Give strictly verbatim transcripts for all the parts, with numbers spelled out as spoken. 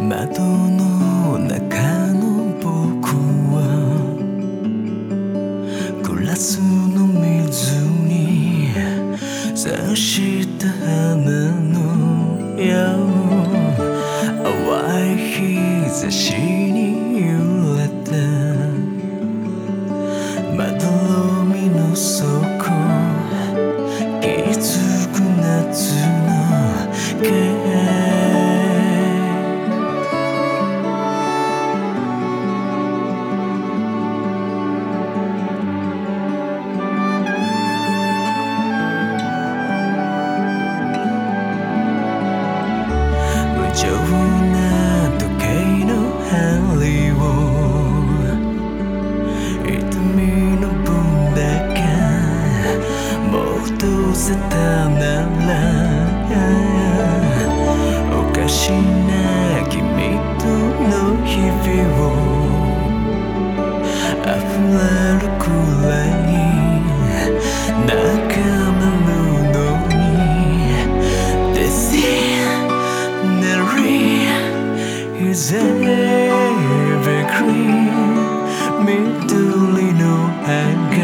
窓の中の僕はグラスの水に刺した花の矢を淡い日差しに揺れてまどろみの底気づく夏の毛無情な時計の針を痛みの分だけ戻せたならおかしな君との日々を溢れるくらい仲間るのに This is evergreen 緑の葉が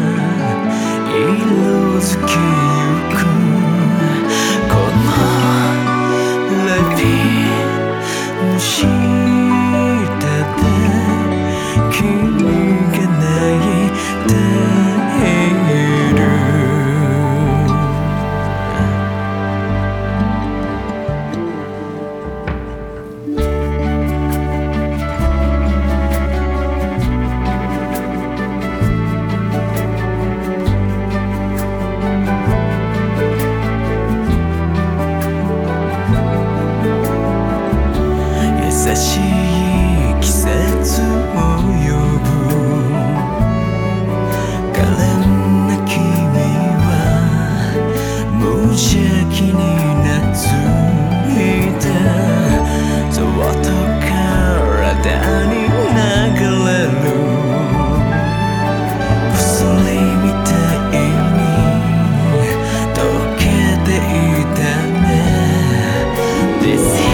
色づきゆくこのラビの下で君が泣いている優しい季節を呼ぶ可憐な君は無邪気に夏いたそっと体に流れる薬みたいに溶けていたね This